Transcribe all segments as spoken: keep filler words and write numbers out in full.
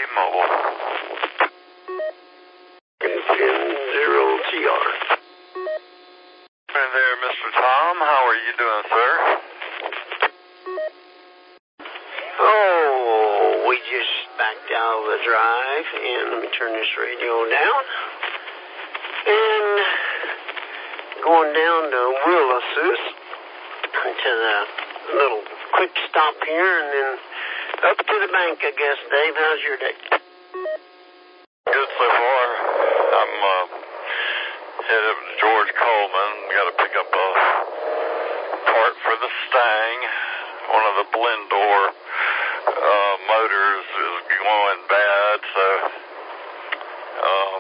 Mobile. ten zero T R. Hey there, Mister Tom. How are you doing, sir? Oh, we just backed out of the drive, and let me turn this radio down. And going down to Willis's to the little quick stop here, and then up to the bank, I guess. Dave, how's your day? Good so far. I'm uh, headed up to George Coleman. Got to pick up a part for the Stang. One of the Blendor uh, motors is going bad, so um,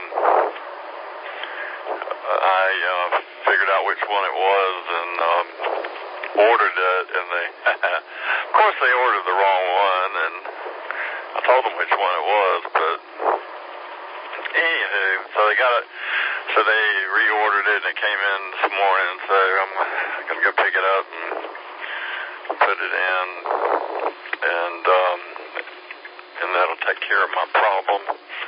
I uh, figured out which one it was and um, ordered it, and they, of course, they ordered the wrong one, and I told them which one it was, but anywho, so they got it, so they reordered it, and it came in this morning, so I'm going to go pick it up and put it in, and, um, and that'll take care of my problem.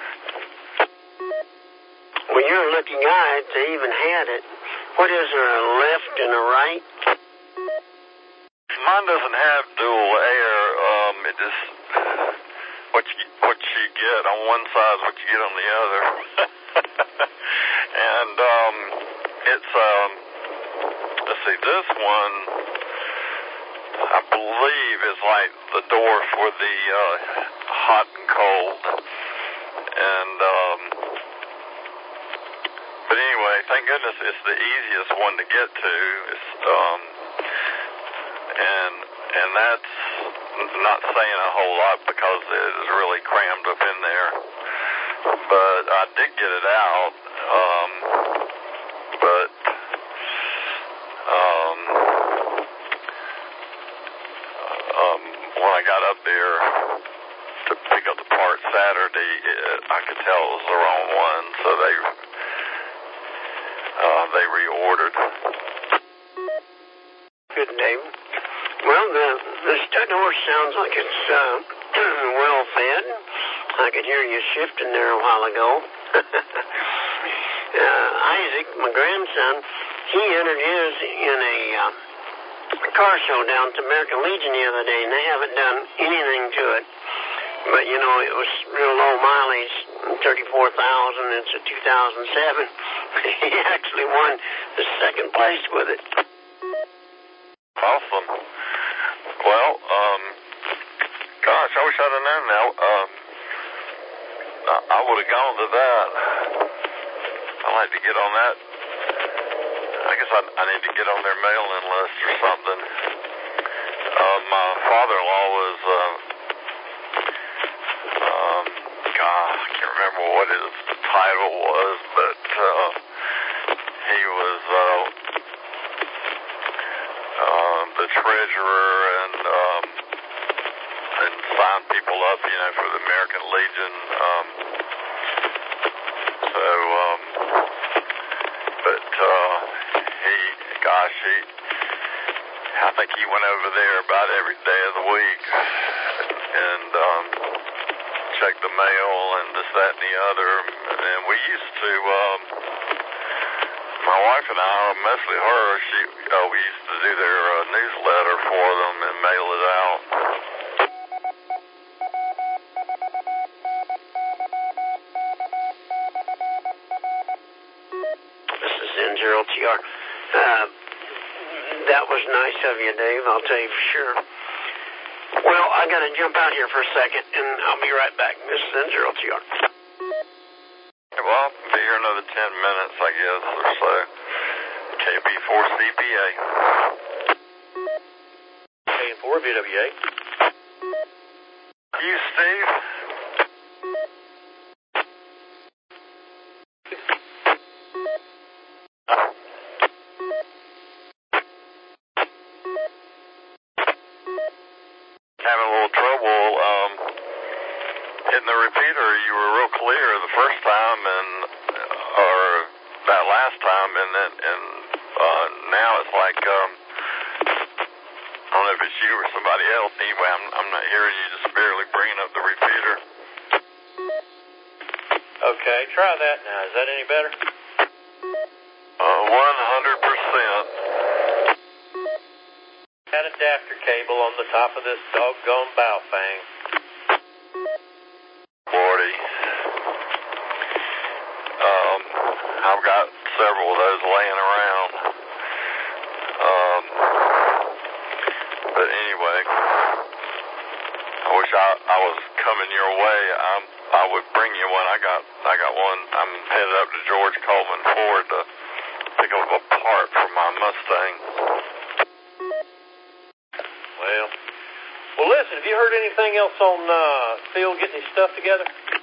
Well, you're a lucky guy to even had it. What is there, a left and a right? Mine doesn't have dual air. Um, it just what you what you get on one side is what you get on the other. And um, it's um, let's see, this one I believe is like the door for the uh, hot and cold. And um, but anyway, thank goodness it's the easiest one to get to. It's um. And and that's not saying a whole lot because it is really crammed up in there. But I did get it out. Um, but um, um, when I got up there to pick up the part Saturday, it, I could tell it was the wrong one, so they uh, they reordered. Good, Dave. Well, the, the stud horse sounds like it's uh, well fed. I could hear you shifting there a while ago. uh, Isaac, my grandson, he entered his in a uh, car show down to American Legion the other day, and they haven't done anything to it. But, you know, it was real low mileage, thirty-four thousand. It's a two thousand seven. He actually won the second place with it. Awesome. Well, um, gosh, I wish I'd have known now. Um, I, I would have gone to that. I'd like to get on that. I guess I, I need to get on their mailing list or something. Uh, my father-in-law was, uh, um, God, I can't remember what his title was, but uh, he was uh, uh, the treasurer and um, and signed people up, you know, for the American Legion. Um, so, um, but uh, he, gosh, he, I think he went over there about every day of the week and um, checked the mail and this, that, and the other. And we used to, um, my wife and I, mostly her, she, uh, we used to do their uh, newsletter for them and mail it out. This is N zero T R. Uh, that was nice of you, Dave, I'll tell you for sure. Well, I got to jump out here for a second, and I'll be right back. This is N zero T R. Well, I'll be here another ten minutes, I guess, or so. K B four C P A. K four V W A. You, Steve? Having a little trouble um, hitting the repeater. You were real clear the first time, and or that last time, and then and uh, now it's like um, I don't know if it's you or somebody else. Anyway, I'm I'm not hearing you, just barely bringing up the repeater. try that now. Is that any better? Uh, one hundred percent. Had adapter cable on the top of this doggone Baofeng. Lordy. Um, I've got several of those laying around. Um, but anyway, I wish I, I was coming your way. I'm, I would bring you one. I got I got one. I'm headed up to George Coleman Ford to pick up a part for my Mustang. Well, well, listen, have you heard anything else on uh, Phil getting his stuff together?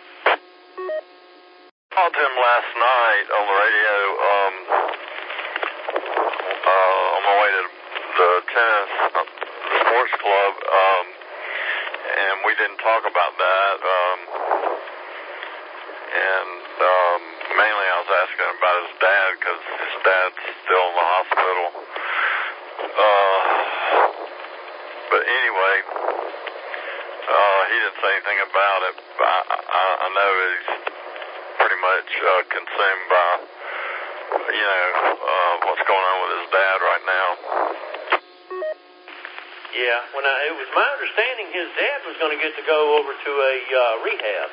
I called him last night on the radio um, uh, on my way to the tennis, uh, the sports club, um, and we didn't talk about that. Um, and um, mainly I was asking about his dad because his dad's still in the hospital. Uh, but anyway, uh, he didn't say anything about it. But I, I, I know he's pretty much uh, consumed by, you know, uh, what's going on with his dad right now. Yeah, when I, it was my understanding his dad was going to get to go over to a uh, rehab.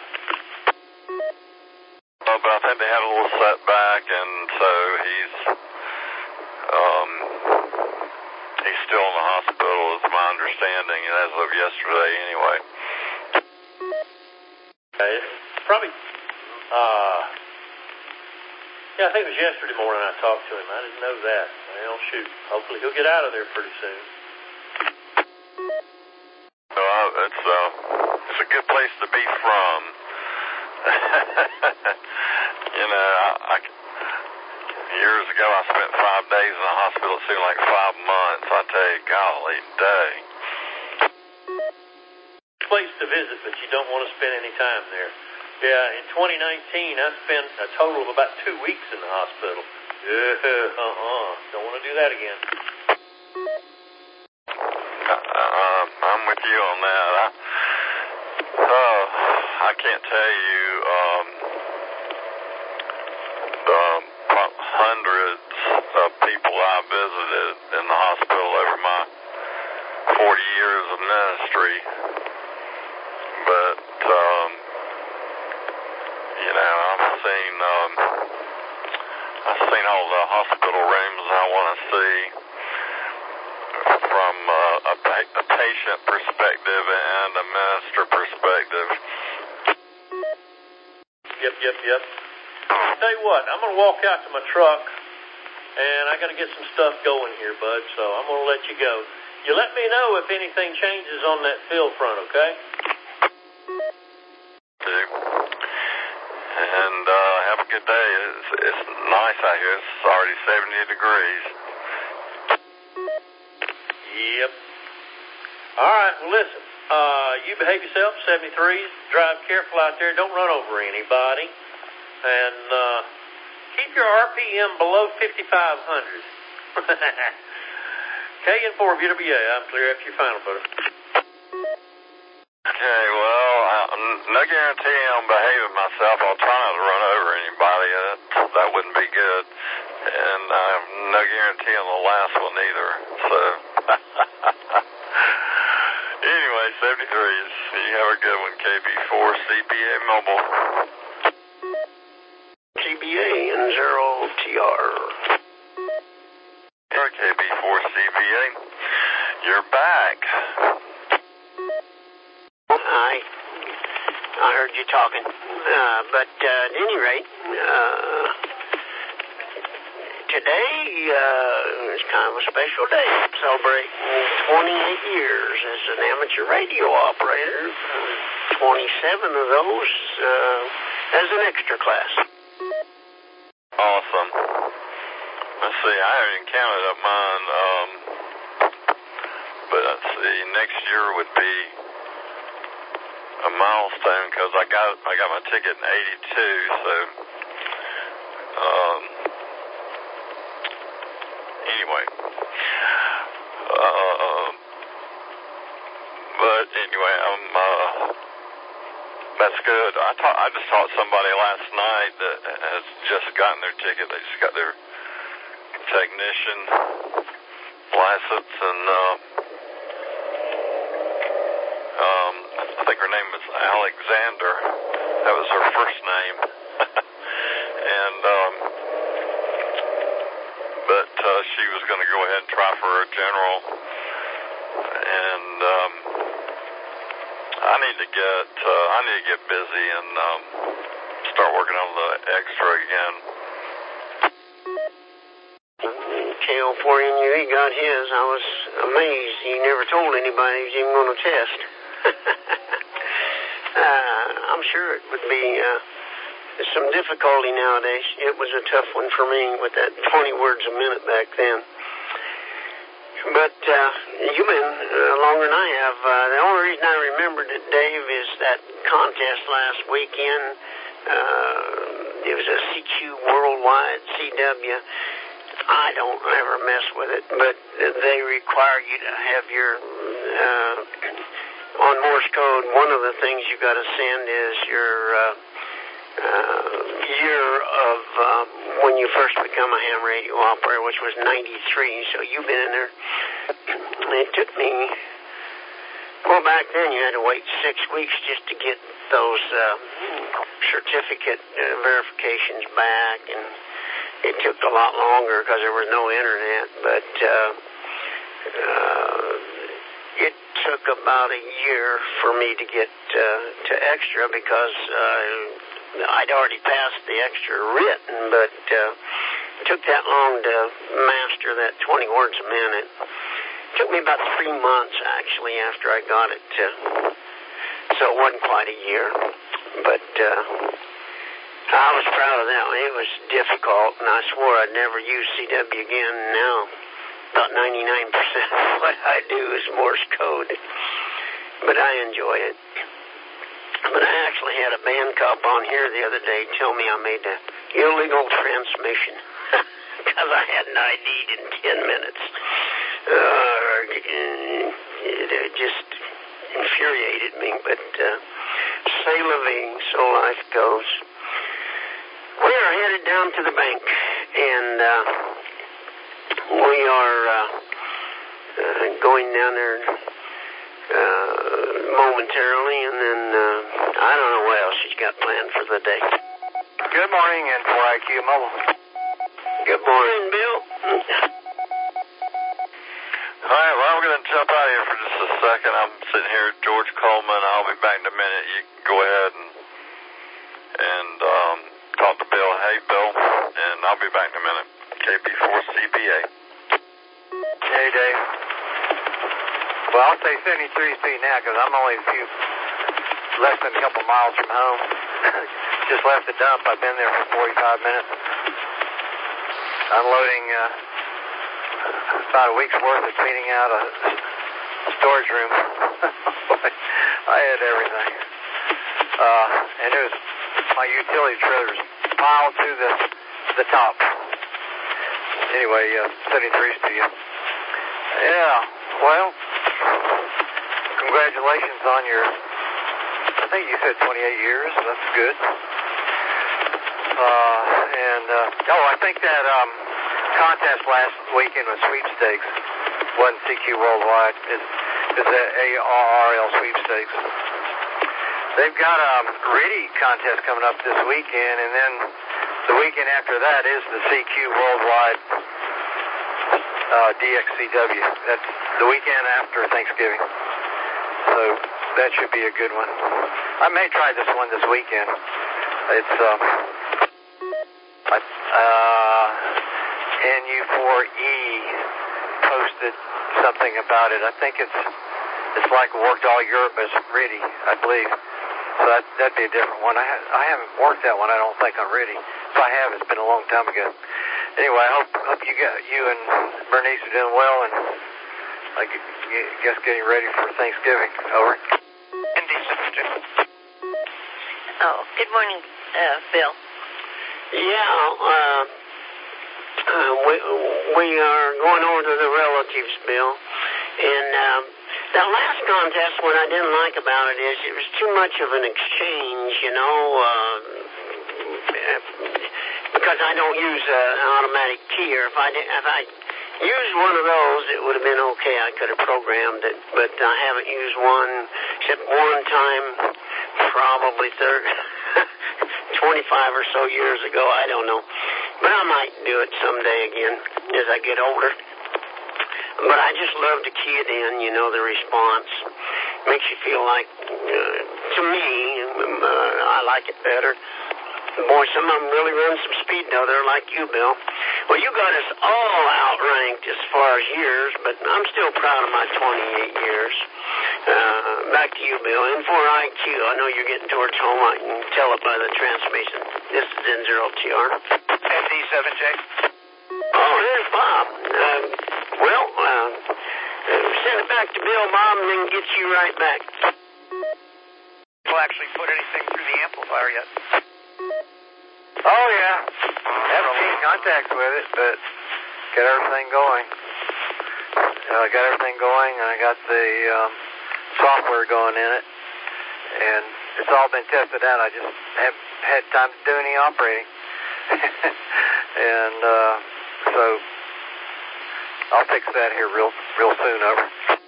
Uh, but I think they had a little setback, and so he's um, he's still in the hospital, is my understanding, and as of yesterday, anyway. Okay, it's probably, uh, yeah, I think it was yesterday morning I talked to him. I didn't know that. Well, shoot, hopefully he'll get out of there pretty soon. So uh, it's uh, it's a good place to be from. You know, I, I, years ago I spent five days in the hospital. It seemed like five months. I tell you, golly day. Place to visit, but you don't want to spend any time there. Yeah, in twenty nineteen, I spent a total of about two weeks in the hospital. Yeah, uh-uh. Don't want to do that again. Uh, I'm with you on that. I, uh, I can't tell you um, the hundreds of people I visited in the hospital over my forty years of ministry. But, um, you know, I've seen, um, I've seen all the hospital rooms I want to see from uh, a, pa- a patient perspective and a minister perspective. Yep, yep, yep. I'll tell you what, I'm going to walk out to my truck, and I got to get some stuff going here, bud, so I'm going to let you go. You let me know if anything changes on that field front, okay? And uh, have a good day. It's, it's nice out here. It's already seventy degrees. Yep. All right, well, listen. Uh, you behave yourself, seventy-threes. Drive careful out there. Don't run over anybody. And uh, keep your R P M below fifty-five hundred. K N four V W A. I'm clear after your final, brother. Okay, well, I, no guarantee I'm behaving myself. I'll try not to run over anybody. That, that wouldn't be good. And I have no guarantee on the last one either. So, anyway, seventy-threes. You have a good one, K B four C B A Mobile. C B A and zero T R. K B four C B A. You're back. I, I heard you talking. Uh, but uh, at any rate, uh, today uh, is kind of a special day. Celebrating twenty-eight years as an amateur radio operator. twenty-seven of those uh, as an extra class. Awesome. Let's see, I haven't even counted up mine. Um, but let's see, next year would be a milestone because I got I got my ticket in eighty-two, so um, anyway, uh, but anyway, I'm uh, That's good. I thought I just saw somebody last night that has just gotten their ticket. They just got their technician license, and uh, um, I think her name was Alexander. That was her first name. and um, but uh, she was going to go ahead and try for a general, and um, I need to get uh, I need to get busy and um, start working on the extra again. K O four N U E got his. I was amazed. He never told anybody he was even going to test. uh, I'm sure it would be uh, some difficulty nowadays. It was a tough one for me with that twenty words a minute back then. But uh, you've been uh, longer than I have. Uh, the only reason I remembered it, Dave, is that contest last weekend. Uh, it was a C Q Worldwide, C W. I don't ever mess with it, but they require you to have your, uh, on Morse code, one of the things you got to send is your uh, uh, year of uh, when you first become a ham radio operator, which was ninety-three, so you've been in there. It took me, well, back then you had to wait six weeks just to get those uh, certificate uh, verifications back, and it took a lot longer because there was no internet, but uh, uh, it took about a year for me to get uh, to extra because uh, I'd already passed the extra written, but uh, it took that long to master that twenty words a minute. It took me about three months, actually, after I got it, to, so it wasn't quite a year, but uh, I was proud of that one. It was difficult, and I swore I'd never use C W again. Now, about ninety-nine percent of what I do is Morse code, but I enjoy it. But I actually had a band cop on here the other day tell me I made an illegal transmission because I hadn't I D'd in ten minutes. Uh, it just infuriated me, but uh, c'est la vie, so life goes. We are headed down to the bank, and uh, we are uh, uh, going down there uh, momentarily, and then uh, I don't know what else she's got planned for the day. Good morning, and four I Q Mobile. Good morning, Bill. All right, well, I'm going to jump out of here for just a second. I'm sitting here at George Coleman. I'll be back in a minute. You can go ahead and, and um, talk to Bill. Hey, Bill, and I'll be back in a minute. K B four C B A. Hey, Dave. Well, I'll say seventy-three speed now because I'm only a few, less than a couple miles from home. Just left the dump. I've been there for forty-five minutes. Unloading uh, about a week's worth of cleaning out a storage room. I had everything. Uh, and it was my utility trailers piled to the the top. Anyway, uh, seventy-three to you. Yeah, well, congratulations on your, I think you said twenty-eight years. That's good. Uh, and, uh, oh, I think that um, contest last weekend was sweepstakes. Wasn't C Q Worldwide. It's, it's a A R R L sweepstakes. They've got a um, R I D I contest coming up this weekend, and then the weekend after that is the C Q Worldwide uh, D X C W. That's the weekend after Thanksgiving. So that should be a good one. I may try this one this weekend. It's um, uh, N U four E posted something about it. I think it's it's like Worked All Europe as R I D I, I believe. So that, that'd be a different one. I, ha I haven't worked that one, I don't think, on R I D I. If I have, it's been a long time ago. Anyway, I hope, hope you got, you and Bernice are doing well, and I guess getting ready for Thanksgiving. Over. Oh, good morning, uh, Bill. Yeah, uh, uh, we, we are going over to the relatives, Bill, and um, The last contest, what I didn't like about it is it was too much of an exchange, you know, uh, because I don't use uh, an automatic keyer. If I did, if I used one of those, it would have been okay. I could have programmed it, but I haven't used one except one time, probably thirty, twenty-five or so years ago. I don't know, but I might do it someday again as I get older. But I just love to key it in, you know, the response. Makes you feel like, uh, to me, uh, I like it better. Boy, some of them really run some speed now. They're like you, Bill. Well, you got us all outranked as far as years, but I'm still proud of my twenty-eight years. Uh, back to you, Bill. N four I Q. I know you're getting towards home. I can tell it by the transmission. This is N zero T R. N D seven J. Oh, there's Bob. Uh, well, uh, send it back to Bill, Bob, and then get you right back. We'll actually put anything through the amplifier yet. Oh, yeah. Haven't seen contacts with it, but got everything going. I uh, got everything going, and I got the um, software going in it, and it's all been tested out. I just haven't had time to do any operating. and uh, so I'll fix that here real real soon, over.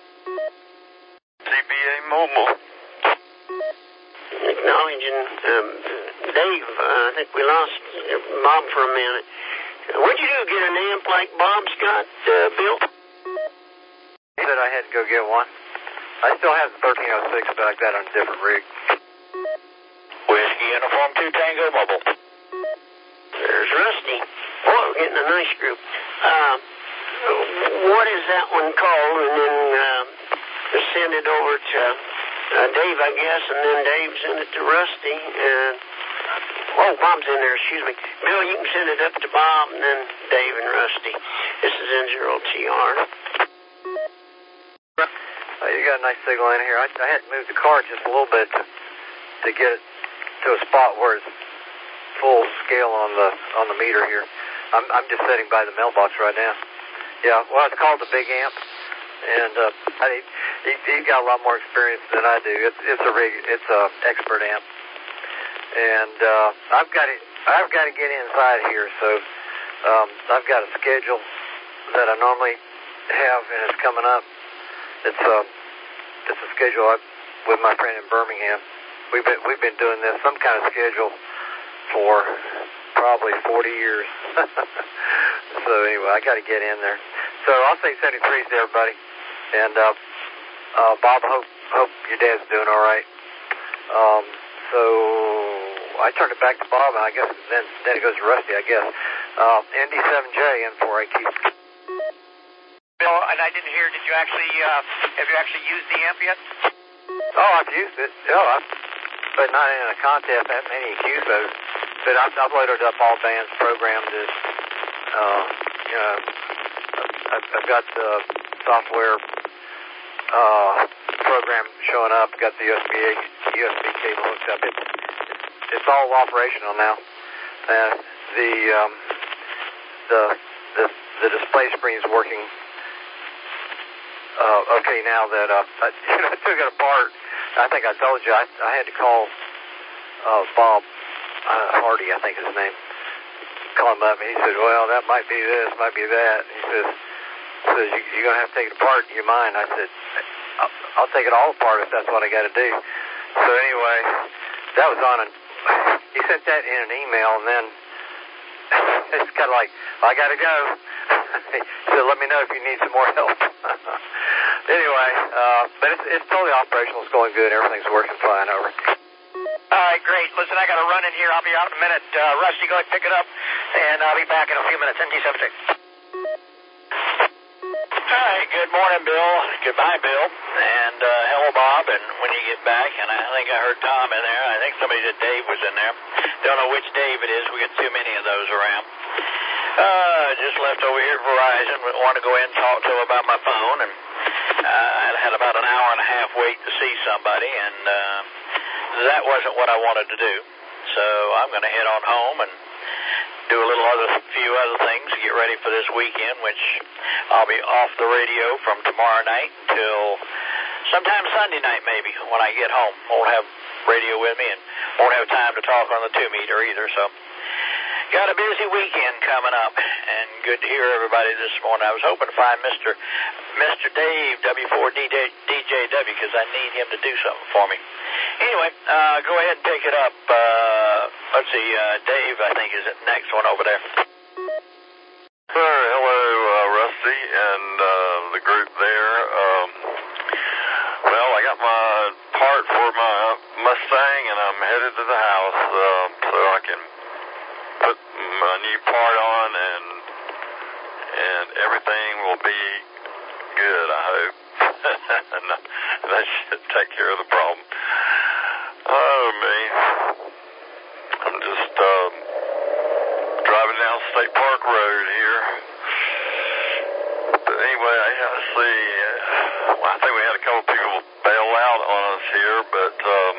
C B A Mobile. Acknowledging um, Dave. Uh, I think we lost Bob for a minute. What'd you do, get an amp like Bob's got, uh, Bill? He said I had to go get one. I still have the thirteen oh six, but I got it on a different rig. Whiskey Uniform two Tango Mobile. There's Rusty. Oh, we're getting a nice group. Uh, what is that one called? And then uh, send it over to uh, Dave, I guess, and then Dave send it to Rusty. And oh, Bob's in there, excuse me. Bill, you can send it up to Bob, and then Dave and Rusty. This is N zero T R. Oh, you got a nice signal in here. I, I had to move the car just a little bit to, to get it to a spot where it's full scale on the on the meter here. I'm I'm just sitting by the mailbox right now. Yeah, well, it's called the Big Amp, and uh, I, he he's got a lot more experience than I do. It's it's a rig, it's a expert amp, and uh, I've got to I've got to get inside here. So um, I've got a schedule that I normally have, and it's coming up. It's a it's a schedule I, with my friend in Birmingham. We've been we've been doing this some kind of schedule for probably forty years. So anyway, I got to get in there. So I'll say seventy-threes to everybody. And uh, uh, Bob, I hope hope your dad's doing all right. Um, so I turned it back to Bob, and I guess then then it goes to Rusty. I guess uh, N D seven J N four I Q. Bill, and I didn't hear. Did you actually uh, have you actually used the amp yet? Oh, I've used it. Oh, I've, but not in a contest. I haven't had any Q S Os. But I've, I've loaded up all bands, programmed it. Uh, you know, I've, I've got the software uh, program showing up. Got the U S B U S B cable hooked up. It, it's all operational now. Uh, the um, the the the display screen's working. Uh, okay, now that uh, I, you know, I took it apart. I think I told you I, I had to call uh, Bob uh, Hardy, I think his name. Call him up, and he said, "Well, that might be this, might be that." And he says, "says you, you're gonna have to take it apart in your mind." I said, I'll, "I'll take it all apart if that's what I got to do." So anyway, that was on a. He sent that in an email, and then it's kind of like, well, "I got to go." He said, "Let me know if you need some more help." Anyway, uh, but it's, it's totally operational. It's going good. Everything's working fine. Over. All right, great. Listen, I got to run in here. I'll be out in a minute. Uh, Rusty, go ahead and pick it up, and I'll be back in a few minutes. N D seven J. Hi, good morning, Bill. Goodbye, Bill. And uh, hello, Bob. And when you get back, and I think I heard Tom in there. I think somebody said Dave was in there. Don't know which Dave it is. We got too many of those around. Uh, just left over here at Verizon. Wanted to go in and talk to him about my phone, and uh, I had about an hour and a half wait to see somebody, and uh, that wasn't what I wanted to do. So I'm going to head on home and do a little other, few other things to get ready for this weekend, which I'll be off the radio from tomorrow night until sometime Sunday night maybe when I get home. Won't have radio with me and won't have time to talk on the two meter either. So got a busy weekend coming up, and good to hear everybody this morning. I was hoping to find Mister Mister Dave W four D J W because I need him to do something for me. Anyway, uh, go ahead and pick it up. Uh, let's see, uh, Dave, I think, is the next one over there. Sir, hello, uh, Rusty, and uh, the group there. Um, well, I got my part for my Mustang, and I'm headed to the house um, so I can put my new part on, and and everything will be good, I hope. That should take care of the problem. Oh, me. I'm just um, driving down State Park Road here. But anyway, let's see. Well, I think we had a couple people bail out on us here, but um,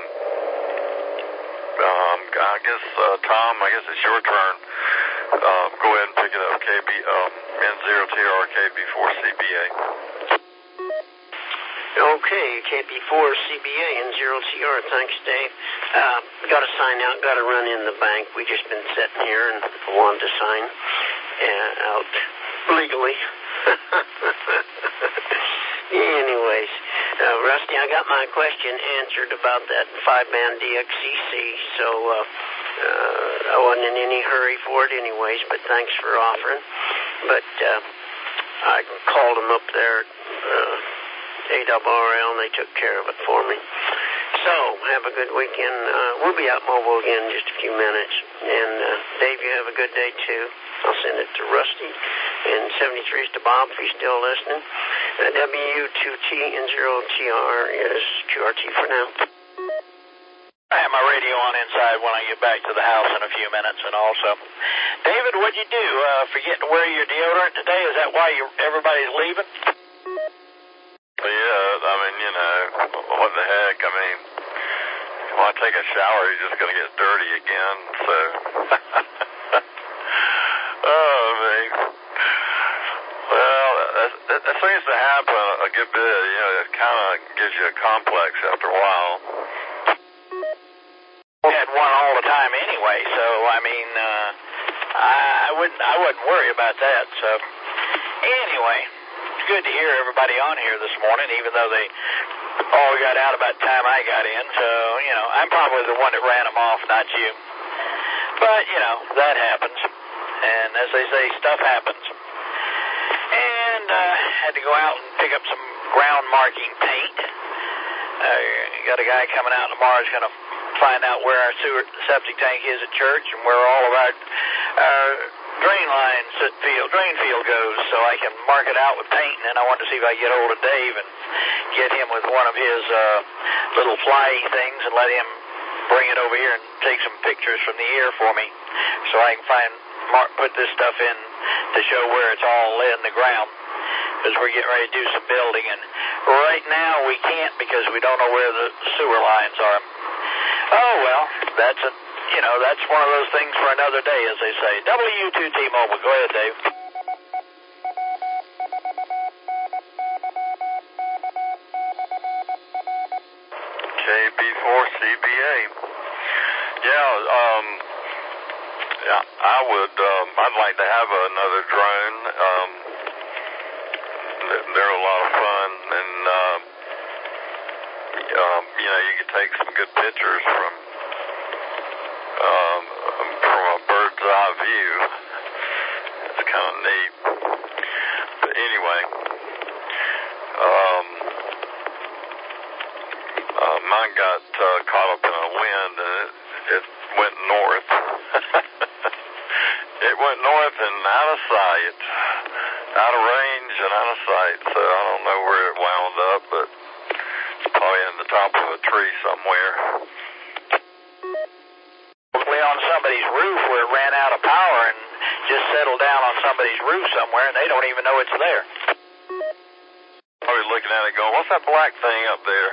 um, I guess, uh, Tom, I guess it's your turn. Um, go ahead and pick it up, K B, um, N zero T R K B four C B A. Okay, K B four C B A and zero T R. Thanks, Dave. Uh, got to sign out. Got to run in the bank. We just been sitting here and wanted to sign uh, out legally. Anyways, uh, Rusty, I got my question answered about that five-band D X C C, so uh, uh, I wasn't in any hurry for it anyways, but thanks for offering. But uh, I called them up there at uh, A W R L, and they took care of it for me. So, have a good weekend. Uh, we'll be out mobile again in just a few minutes. And, uh, Dave, you have a good day, too. I'll send it to Rusty. And seventy-three is to Bob, if he's still listening. Uh, W two T and zero T R is Q R T for now. I have my radio on inside when I get back to the house in a few minutes. And also, David, what'd you do? Uh, forget to wear your deodorant today? Is that why you everybody's leaving? Yeah, I mean, you know, what the heck? I mean, when I take a shower, you're just going to get dirty again, so. Oh, man. Well, that, that, that seems to happen a good bit. You know, it kind of gives you a complex after a while. We had one all the time anyway, so, I mean, uh, I, I wouldn't I wouldn't worry about that, so. Anyway, it's good to hear everybody on here this morning, even though they all got out about the time I got in, so, you know, I'm probably the one that ran them off, not you. But, you know, that happens. And as they say, stuff happens. And uh, had to go out and pick up some ground marking paint. Uh, got a guy coming out tomorrow who's going to find out where our sewer septic tank is at church and where all of our, our drain lines field, drain field goes, so I can mark it out with paint. And I wanted to see if I could get hold of Dave and get him with one of his uh, little flyy things and let him bring it over here and take some pictures from the air for me, so I can find mark put this stuff in to show where it's all in the ground, because we're getting ready to do some building, and right now we can't because we don't know where the sewer lines are. Oh well, that's a you know that's one of those things for another day, as they say. W two T-Mobile, go ahead, Dave. K B four C B A. Yeah, um, yeah, I would, um, I'd like to have another drone. Um, they're a lot of fun, and, um, um, you know, you can take some good pictures from, um, from a bird's eye view. It's kind of neat. But anyway, um, Uh, mine got uh, caught up in a wind, and it, it went north. It went north and out of sight, out of range and out of sight, so I don't know where it wound up, but it's probably in the top of a tree somewhere. Probably on somebody's roof where it ran out of power and just settled down on somebody's roof somewhere, and they don't even know it's there. Probably looking at it going, what's that black thing up there?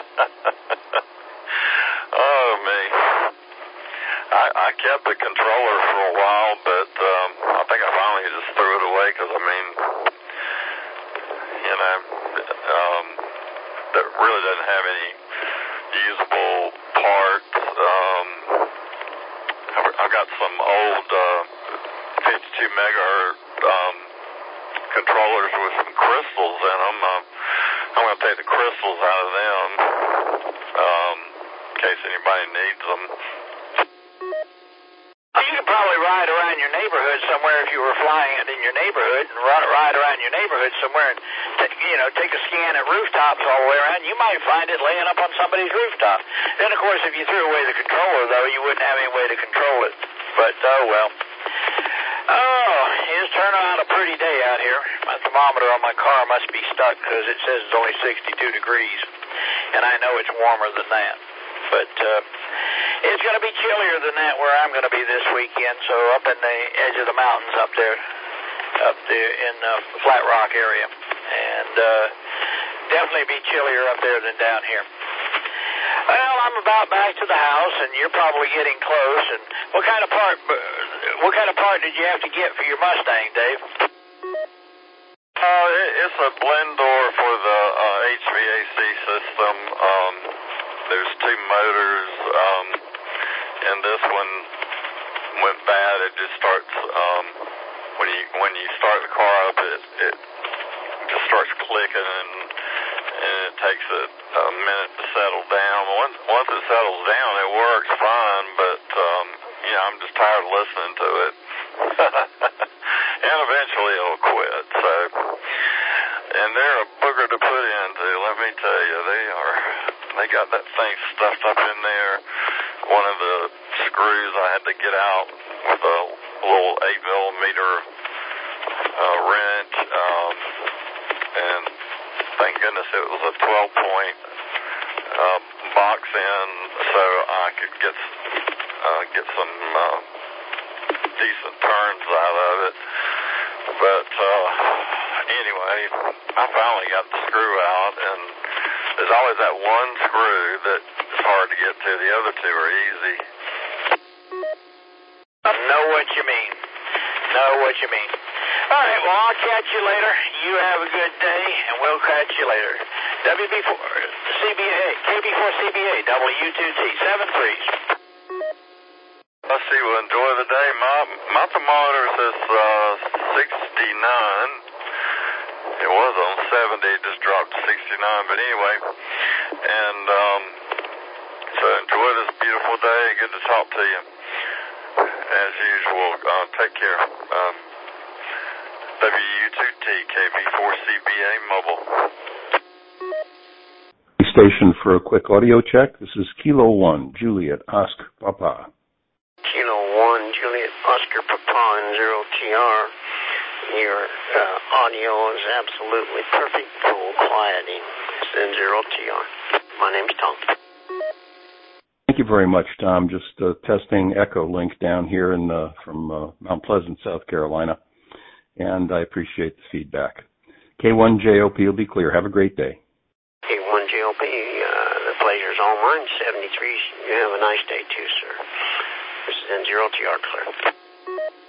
Oh, me. I, I kept the controller for a while, but um, I think I finally just threw it away because, I mean, you know, um, that really doesn't have any usable parts. Um, I've, I've got some old uh, fifty-two megahertz um, controllers with some crystals in them. Uh, I'm going to take the crystals out of them um, in case anybody needs them. You could probably ride around your neighborhood somewhere if you were flying it in your neighborhood and run, ride around your neighborhood somewhere and, t- you know, take a scan at rooftops all the way around. You might find it laying up on somebody's rooftop. Then, of course, if you threw away the controller, though, you wouldn't have any way to control it. But, oh, well. Oh, it's turning out a pretty day out here. My thermometer on my car must be stuck because it says it's only sixty-two degrees. And I know it's warmer than that. But uh, it's going to be chillier than that where I'm going to be this weekend. So up in the edge of the mountains up there, up there in the Flat Rock area. And uh, definitely be chillier up there than down here. Well, I'm about back to the house, and you're probably getting close. And what kind of part? What kind of part did you have to get for your Mustang, Dave? Uh, it, it's a blend door for the uh, H V A C system. Um, there's two motors, um, and this one went bad. It just starts um, when you when you start the car up, it it just starts clicking and. and it takes a, a minute to settle down. Once, once it settles down, it works fine, but, um, you know, I'm just tired of listening to it. And eventually it'll quit, so. And they're a booger to put into, let me tell you. They are, they got that thing stuffed up in there. One of the screws I had to get out with a little eight millimeter uh, wrench, um, and thank goodness it was a twelve point uh, box in, so I could get uh, get some uh, decent turns out of it. But uh, anyway, I finally got the screw out, and there's always that one screw that is hard to get to. The other two are easy. I know what you mean. Know what you mean. All right, well, I'll catch you later. You have a good day, and we'll catch you later. W B four C B A, K B four C B A, W two T, seven threes. Let's see, well, enjoy the day. My, my thermometer says uh, sixty-nine. It was on seventy, it just dropped to sixty-nine, but anyway. And um, so enjoy this beautiful day. Good to talk to you. As usual, uh, take care. Um, W two T, K B four C B A Mobile. Station for a quick audio check. This is Kilo one, Juliet, Oscar, Papa. Kilo one, Juliet, Oscar, Papa, and zero T R. Your uh, audio is absolutely perfect, full quality. It's zero T R. My name's Tom. Thank you very much, Tom. Just uh, testing Echo Link down here in uh, from uh, Mount Pleasant, South Carolina. And I appreciate the feedback. K one J O P will be clear. Have a great day. K one J O P, uh, the pleasure's all mine. seventy-three, you have a nice day too, sir. This is N zero T R clear.